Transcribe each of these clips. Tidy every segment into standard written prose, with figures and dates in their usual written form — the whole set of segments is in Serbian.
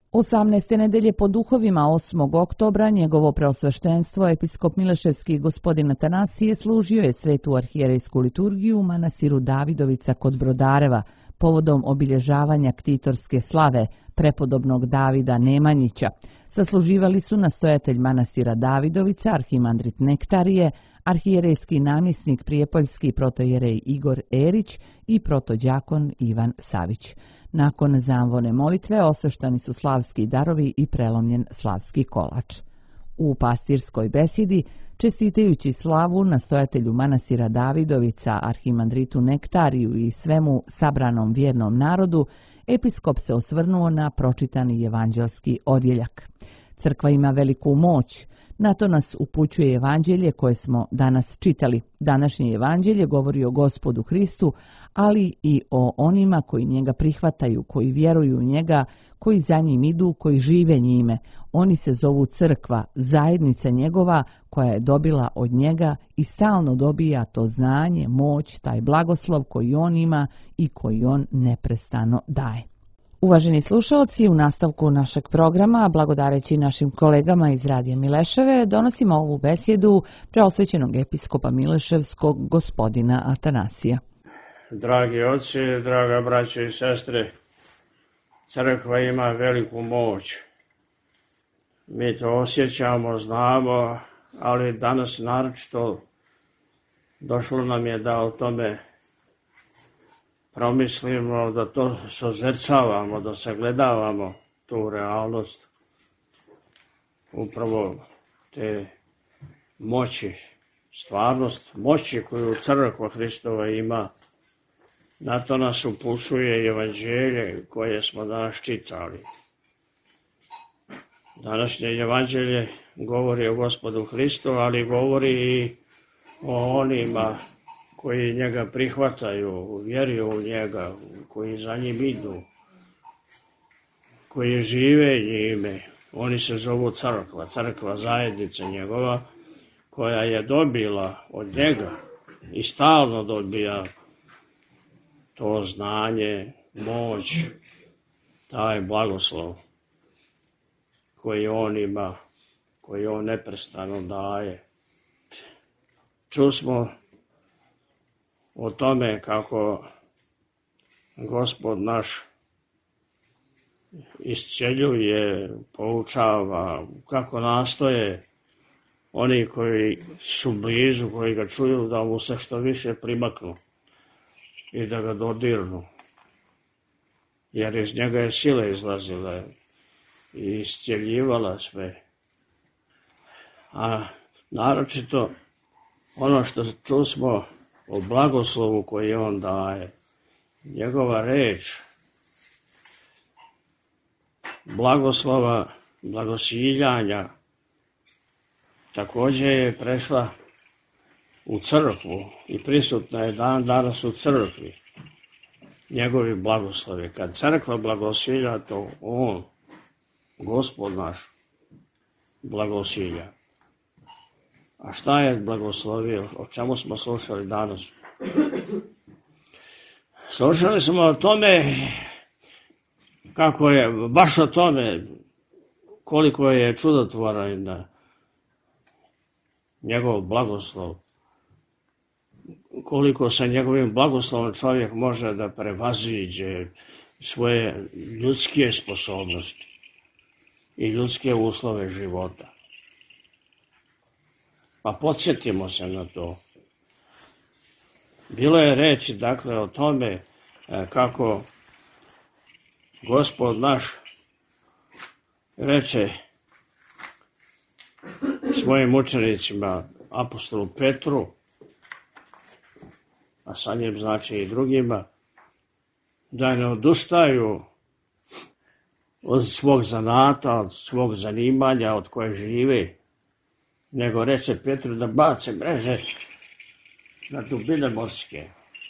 18. nedelje po duhovima 8. oktobra njegovo preosveštenstvo episkop Mileševski gospodin Atanasije služio je svetu arhijerejsku liturgiju u manastiru Davidovica kod Brodareva povodom obilježavanja ktitorske slave prepodobnog Davida Nemanjića. Sasluživali su nastojatelj manastira Davidovica, arhimandrit Nektarije, arhijerejski namjesnik prijepoljski protojerej Igor Erić i protođakon Ivan Savić. Nakon zamvone molitve osveštani su slavski darovi i prelomljen slavski kolač. U pastirskoj besidi, čestitajući slavu nastojatelju manastira Davidovica, arhimandritu Nektariju i svemu sabranom vjernom narodu, episkop se osvrnuo na pročitani evanđelski odjeljak. Crkva ima veliku moć. Na to nas upućuje evanđelje koje smo danas čitali. Današnje evanđelje govori o Gospodu Hristu, ali i o onima koji njega prihvataju, koji vjeruju u njega, koji za njim idu, koji žive njime. Oni se zovu crkva, zajednica njegova koja je dobila od njega i stalno dobija to znanje, moć, taj blagoslov koji on ima i koji on neprestano daje. Uvaženi slušalci, u nastavku našeg programa, blagodareći našim kolegama iz Radija Mileševe, donosimo ovu besjedu preosvećenog episkopa Mileševskog gospodina Atanasija. Dragi oci, draga braćo i sestre, crkva ima veliku moć. Mi to osjećamo, znamo, ali danas naročito došlo nam je da o tome promislimo, da to sozrcavamo, da sagledavamo tu realnost, upravo te moći, stvarnost moći koju crkva Hristova ima. Na to nas upućuje evanđelje koje smo danas čitali. Današnje evanđelje govori o Gospodu Hristu, ali govori i o onima koji njega prihvataju, vjeruju u njega, koji za njim idu, koji žive njime. Oni se zovu crkva, crkva zajednica njegova, koja je dobila od njega i stalno dobija to znanje, moć, taj blagoslov koji on ima, koji on neprestano daje. Čusmo o tome kako Gospod naš iscjeljuje, poučava, kako nastoje oni koji su blizu, koji ga čuju, da mu se što više primaknu i da ga dodirnu. Jer iz njega je sila izlazila i iscjeljivala sve. A naročito ono što čusmo o blagoslovu koji on daje, njegova reč, blagoslova, blagosiljanja, također je prešla u crkvu i prisutna je dan danas u crkvi. Njegovi blagoslovi. Kad crkva blagosilja, to on, Gospod naš, blagosilja. A šta je blagoslovio? O čemu smo slušali danas? Slušali smo o tome kako je, baš o tome koliko je čudotvoran njegov blagoslov. Koliko sa njegovim blagoslovom čovjek može da prevaziđe svoje ljudske sposobnosti i ljudske uslove života. Pa podsjetimo se na to. Bilo je reći, dakle, o tome kako Gospod naš reče svojim učenicima, apostolu Petru, a sa njim znači i drugima, da ne odustaju od svog zanata, od svog zanimanja, od koje žive, nego reče Petru da bace mreže na dubine morske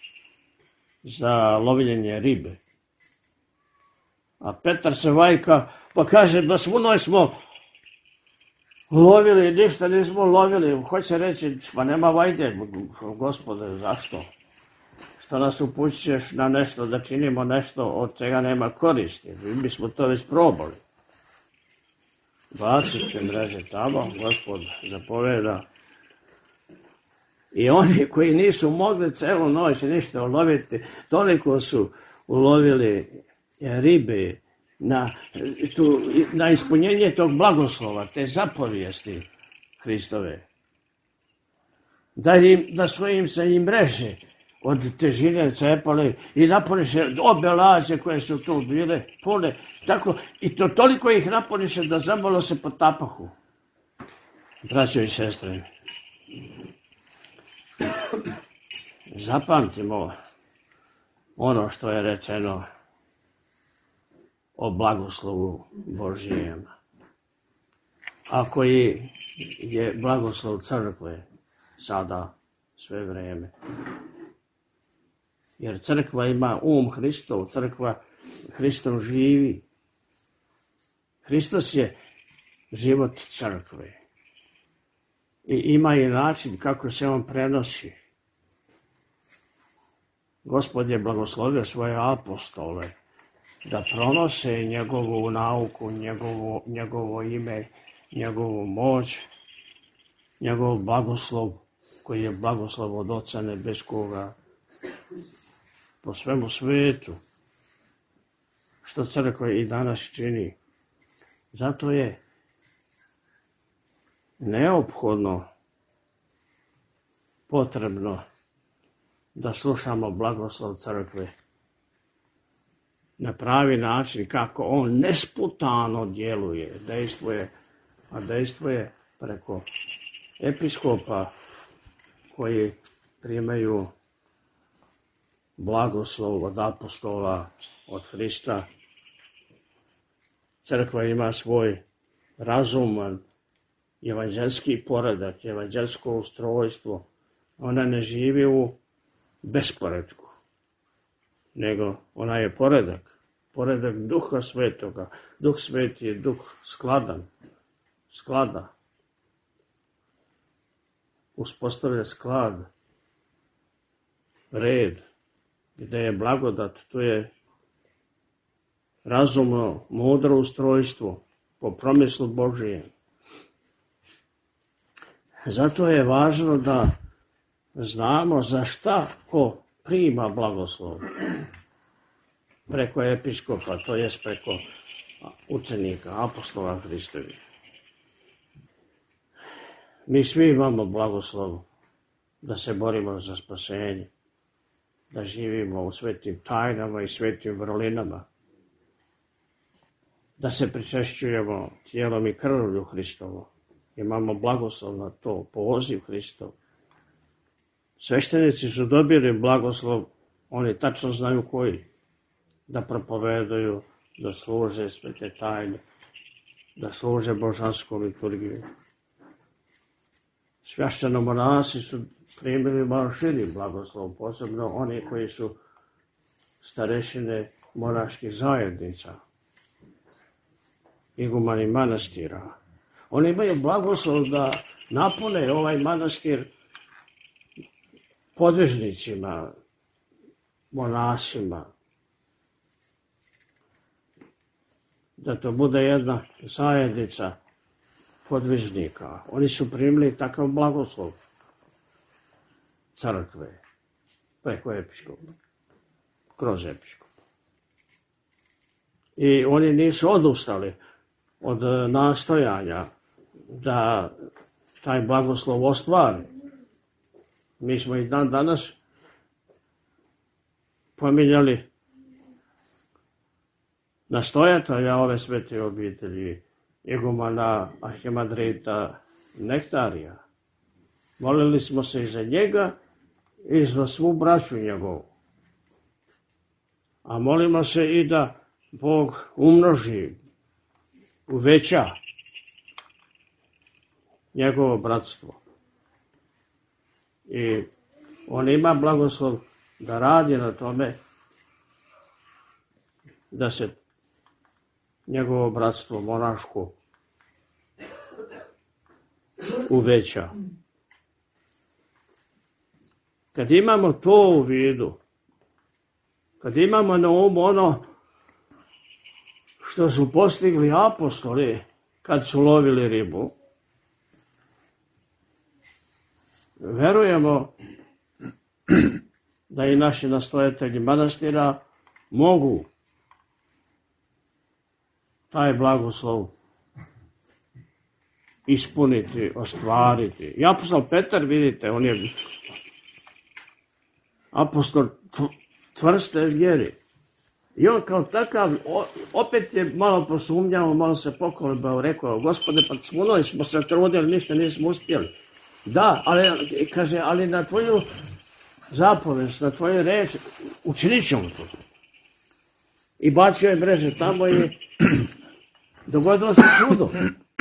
za lovljenje ribe. A Petar se vajka pa kaže da svuno smo lovili, ništa nismo lovili. Hoće reći, pa nema vajde, Gospode, zašto? Što nas upućuješ na nešto, da činimo nešto od čega nema koristi. Mi bismo to već probali. bacit će mreže tamo, Gospod zapoveda. I oni koji nisu mogli celu noć ništa uloviti, toliko su ulovili ribe na ispunjenje tog blagoslova, te zapovijesti Hristove. Da su im se i mreže od težine cepale i napuniše obe lađe koje su tu bile pune, tako, i to toliko ih napuniše da zamalo se potapahu. Braćo i sestre, zapamtimo ono što je rečeno o blagoslovu Božijem, a koji je blagoslov crkve sada sve vreme. Jer crkva ima Hristov, crkva Hristom živi. Hristos je život crkve. I ima i način kako se on prenosi. Gospod je blagoslovio svoje apostole da pronose njegovu nauku, njegovo ime, njegovu moć, njegov blagoslov, koji je blagoslov od Oca Nebeskoga po svemu svetu, što crkva i danas čini. Zato je neophodno, potrebno da slušamo blagoslov crkve na pravi način, kako on nesputano djeluje, dejstvuje preko episkopa koji primaju blagoslov od apostola, od Hrista. Crkva ima svoj razuman evanđelski poredak, evanđelsko ustrojstvo. Ona ne živi u besporedku, nego ona je poredak Duha Svetoga. Duh Sveti je duh sklada. Uspostavlja sklad, red, gdje je blagodat, to je razumno, mudro ustrojstvo po promislu Božijem. Zato je važno da znamo za šta ko prima blagoslov preko episkopa, to jest preko učenika, apostola Hristovi. Mi svi imamo blagoslov da se borimo za spasenje, da živimo u svetim tajnama i svetim vrlinama, da se pričešćujemo tijelom i krvlju Hristovo. Imamo blagoslov na to, poziv Hristov. Sveštenici su dobili blagoslov, oni tačno znaju koji, da propovedaju, da služe svete tajne, da služe božansku liturgiju. Svjaštenomonasi su primili malo širi blagoslov, posebno oni koji su starešine monaških zajednica, igumani manastira. Oni imaju blagoslov da napune ovaj manastir podvižnicima, monasima, da to bude jedna zajednica podvižnika. Oni su primili takav blagoslov crkve preko episkopa, kroz episkopa. I oni nisu odustali od nastojanja da taj blagoslov ostvari. Mi smo i danas pominjali nastojatelja ove svete obitelji, igumana Arhimandrita Nektarija. Molili smo se i za njega i za svu braću njegovu. A molimo se i da Bog umnoži, uveća njegovo bratstvo. I on ima blagoslov da radi na tome da se njegovo bratstvo monaško uveća. Kad imamo to u vidu, kad imamo na umu ono što su postigli apostoli, kad su lovili ribu. Verujemo da i naši nastojatelji manastira mogu taj blagoslov ispuniti, ostvariti. I apostol Petar, vidite, on je apostol čvrste vjeri. I on kao takav, opet je malo posumnjao, malo se pokolebao, rekao, Gospode, pa puno smo se trudili, ništa nismo uspjeli. Da, ali, kaže, ali na tvoju zapovest, na tvoju reč, učinit ćemo to. I bacio je mreže tamo i dogodilo se čudo.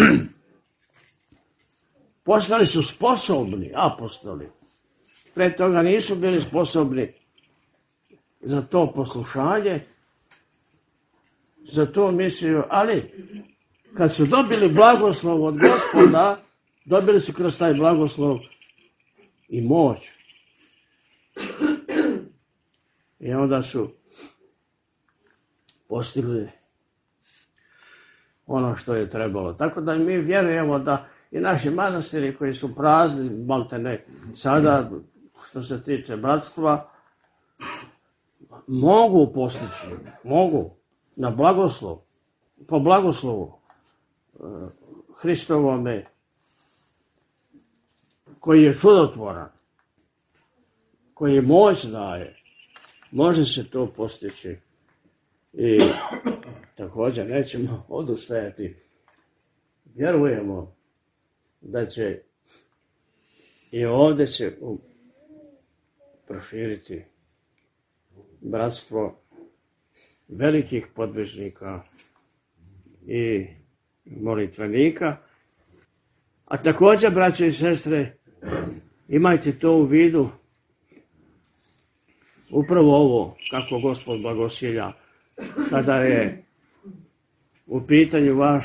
Postali su sposobni apostoli. Pre toga nisu bili sposobni za to poslušanje, za to misiju, ali kad su dobili blagoslov od Gospoda, dobili su kroz taj blagoslov i moć. I onda su postigli ono što je trebalo. Tako da mi vjerujemo da i naši manastiri koji su prazni, maltene sada, što se tiče bratstva, mogu postići, mogu na blagoslov, po blagoslovu Hristovome, koji je čudotvoran, koji moć daje, može se to postići. I također nećemo odustajati. Vjerujemo da će i ovdje se proširiti bratstvo velikih podvižnika i molitvenika. A također, braće i sestre, imajte to u vidu, upravo ovo, kako Gospod blagosilja, kada je u pitanju vaš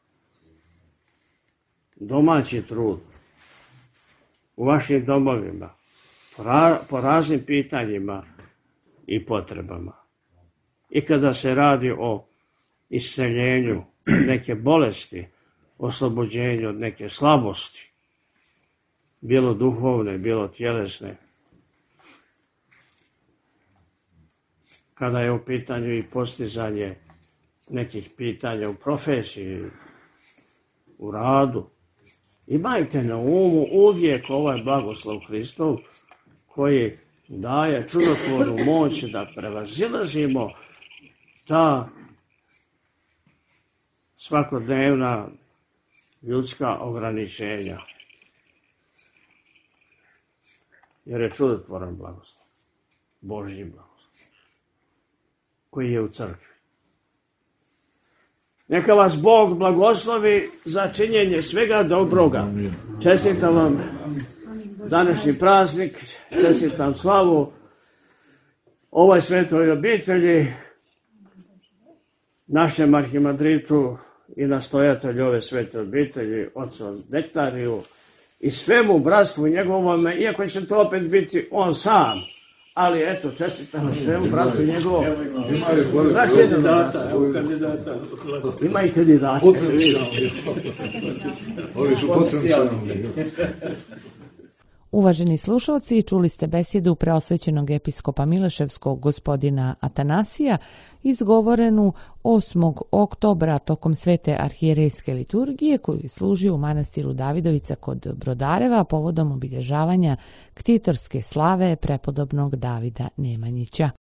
domaći trud, u vašim domovima, po raznim pitanjima i potrebama. I kada se radi o isceljenju neke bolesti, oslobođenju od neke slabosti, bilo duhovne, bilo tjelesne, kada je u pitanju i postizanje nekih pitanja u profesiji, u radu, imajte na umu uvijek ovaj blagoslov Hristov koji daje čudotvornu moć da prevazilazimo ta svakodnevna ljudska ograničenja. Jer je čudotvoran blagoslov, Božji blagoslov, koji je u crkvi. Neka vas Bog blagoslovi za činjenje svega dobroga. Čestitam vam današnji praznik, čestitam slavu ovoj svetoj obitelji, našem arhimandritu i nastojatelju ove svete obitelji, ocu Nektariju i svemu bratstvu njegovome, iako će to opet biti on sam. Ali eto, čestitam svemu bratu njegovom. Ima i kandidata. Uvaženi slušalci, čuli ste besjedu preosvećenog episkopa Mileševskog gospodina Atanasija, izgovorenu 8. oktobra tokom svete arhijerejske liturgije koju je služio u manastiru Davidovica kod Brodareva povodom obilježavanja ktitorske slave prepodobnog Davida Nemanjića.